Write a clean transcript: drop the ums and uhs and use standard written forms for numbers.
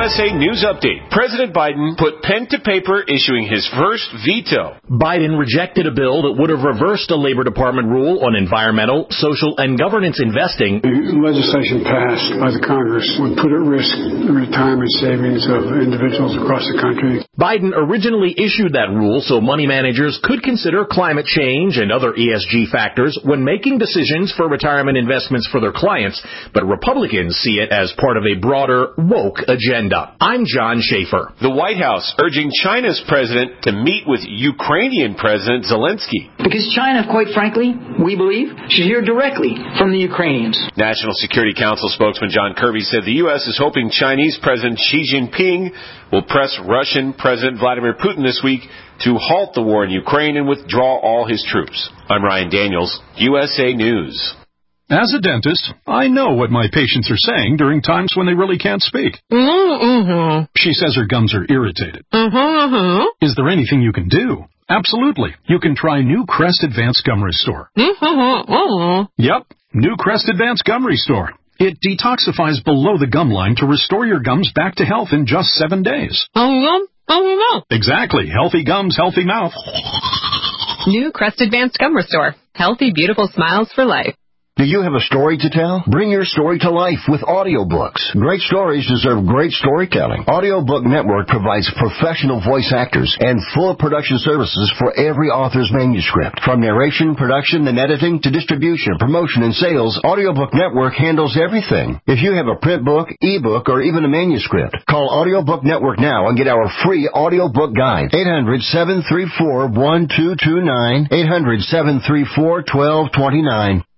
USA News Update. President Biden put pen to paper issuing his first veto. Biden rejected a bill that would have reversed a Labor Department rule on environmental, social, and governance investing. The legislation passed by the Congress would put at risk the retirement savings of individuals across the country. Biden originally issued that rule so money managers could consider climate change and other ESG factors when making decisions for retirement investments for their clients, but Republicans see it as part of a broader woke agenda. I'm John Schaefer. The White House urging China's president to meet with Ukrainian President Zelensky. Because China, quite frankly, we believe, should hear directly from the Ukrainians. National Security Council spokesman John Kirby said the U.S. is hoping Chinese President Xi Jinping will press Russian President Vladimir Putin this week to halt the war in Ukraine and withdraw all his troops. I'm Ryan Daniels, USA News. As a dentist, I know what my patients are saying during times when they really can't speak. She says her gums are irritated. Is there anything you can do? Absolutely. You can try new Crest Advanced Gum Restore. Yep, new Crest Advanced Gum Restore. It detoxifies below the gum line to restore your gums back to health in just 7 days. Exactly. Healthy gums, healthy mouth. New Crest Advanced Gum Restore. Healthy, beautiful smiles for life. Do you have a story to tell? Bring your story to life with audiobooks. Great stories deserve great storytelling. Audiobook Network provides professional voice actors and full production services for every author's manuscript. From narration, production, and editing to distribution, promotion, and sales, Audiobook Network handles everything. If you have a print book, ebook, or even a manuscript, call Audiobook Network now and get our free audiobook guide. 800-734-1229. 800-734-1229.